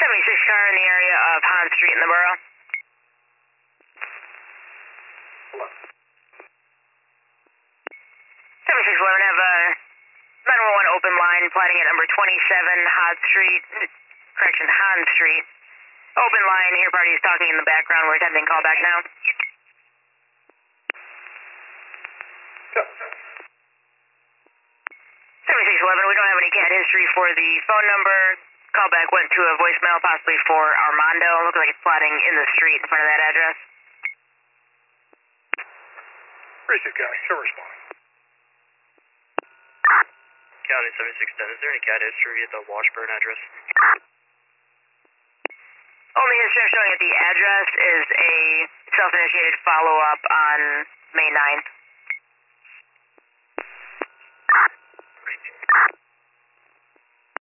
76 car in the area of Han Street in the borough. 7611, have a 911 open line, plotting at number 27 Han Street. Open line, here party is talking in the background. We're attempting callback now. 7611, we don't have any CAD history for the phone number. Callback went to a voicemail, possibly for Armando. Looks like it's plotting in the street in front of that address. Appreciate County, still responding. County 7610, is there any CAD history at the Washburn address? Only history I'm showing at the address is a self-initiated follow-up on May 9th.